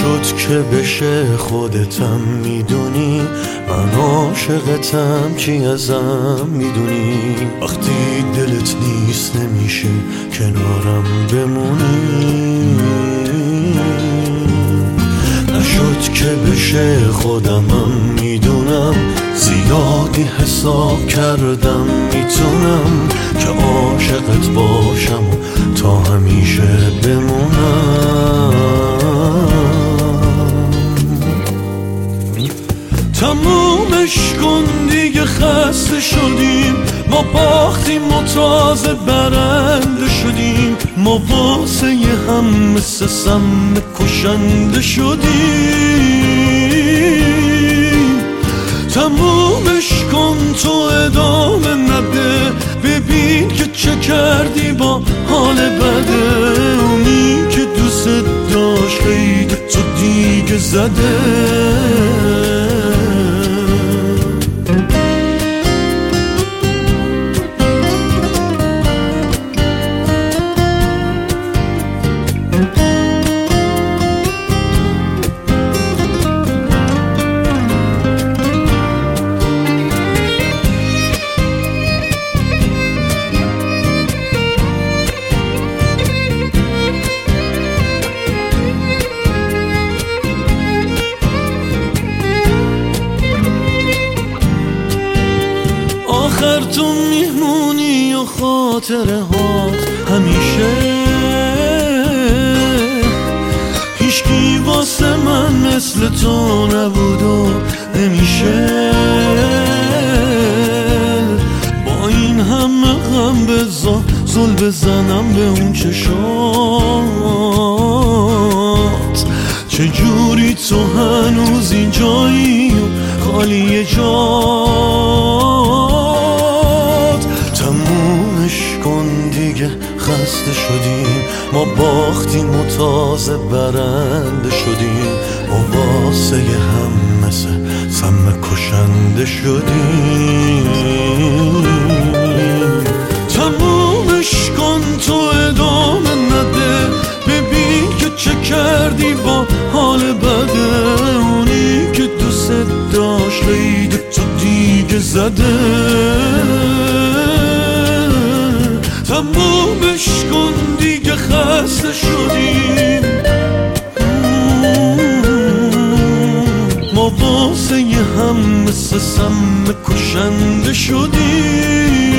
نشد که بشه خودتم میدونی، من عاشقتم چی ازم میدونی. وقتی دلت نیست نمیشه کنارم بمونی. نشد که بشه خودمم میدونم، زیادی حساب کردم میتونم که عاشقت باشم و تا همیشه بمونم. تمومش کن دیگه، خسته شدیم، ما باختیم و تازه برنده شدیم. ما واسه هم مثل سم کشنده شدیم. تمومش کن تو ادامه نده، ببین که چه کردی با حال بده. اونی که دوست داشت خیلی تو دیگه زده. آخر تو میمونی و خاطره هات همیشه. هیچکی واسه من مثل تو نبود و نمیشه. با این همه غم بذار زل بزنم به اون چشات. چجوری تو هنوز اینجایی و خالی جات. تمومش کن دیگه، خسته شدیم، ما باختیم و تازه برنده شدیم. ما واسه هم مثل سم کشنده شدیم. تمومش کن تو ادامه نده، ببین که چه کردی با حال بده. اونی که دوست داشت خیلی تو دیگه زده. تمومش کن دیگه، خسته شدیم، ما واسه هم مثل سم کشنده شدیم.